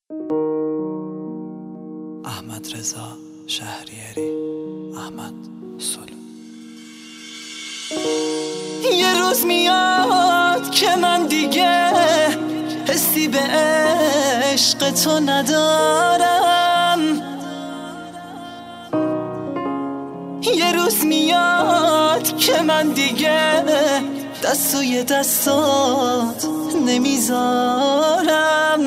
احمد رضا شهریاری، احمد سلو. یه روز میاد که من دیگه حسی به عشق تو ندارم. یه روز میاد که من دیگه دست توی دستات نمیذارم.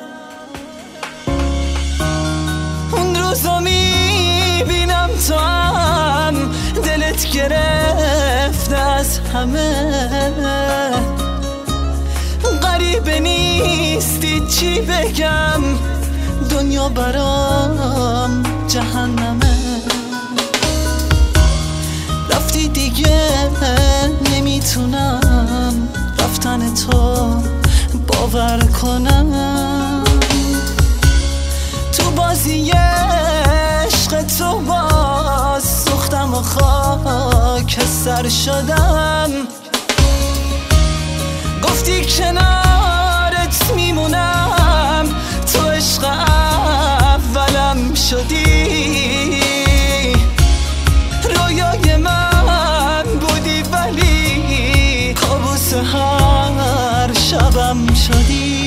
اون روزو میبینم تو هم دلت گرفته از همه، غریبه نیستی چی بگم، دنیا برام جهنمه. رفتی دیگه نمیتونم رفتن تو باور کنم. تو بازی عشق تو باز سوختم و خاکستر شدم. گفتی کنارت میمونم، تو عشق اولم شدی. رویای من بودی ولی کابوس هر شبم شدی.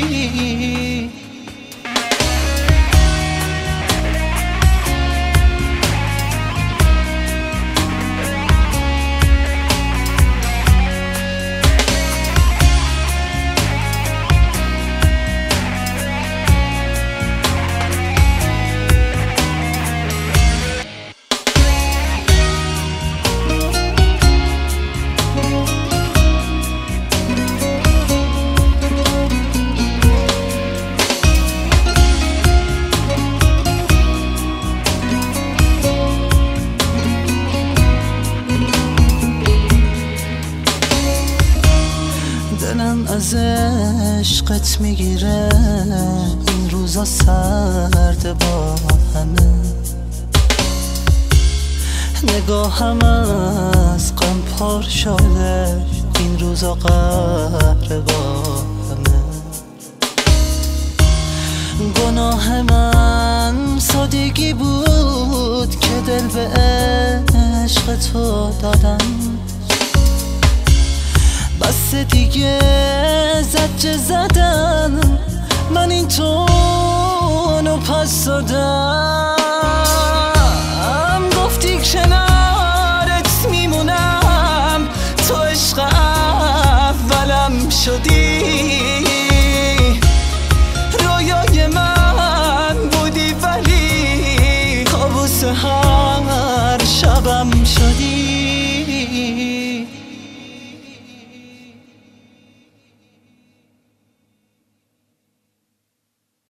دلم از عشقت میگیره، این روزا سرد با همه. نگاهم از غم پر شده، این روزا قهر با همه. گناه من سادگی بود که دل به عشق تو دادم. بس دیگه زجه زدن، من این تونو پس دادم. گفتی کنارت میمونم، تو عشق اولم شدی. رویای من بودی ولی کابوس هر شبم شدی.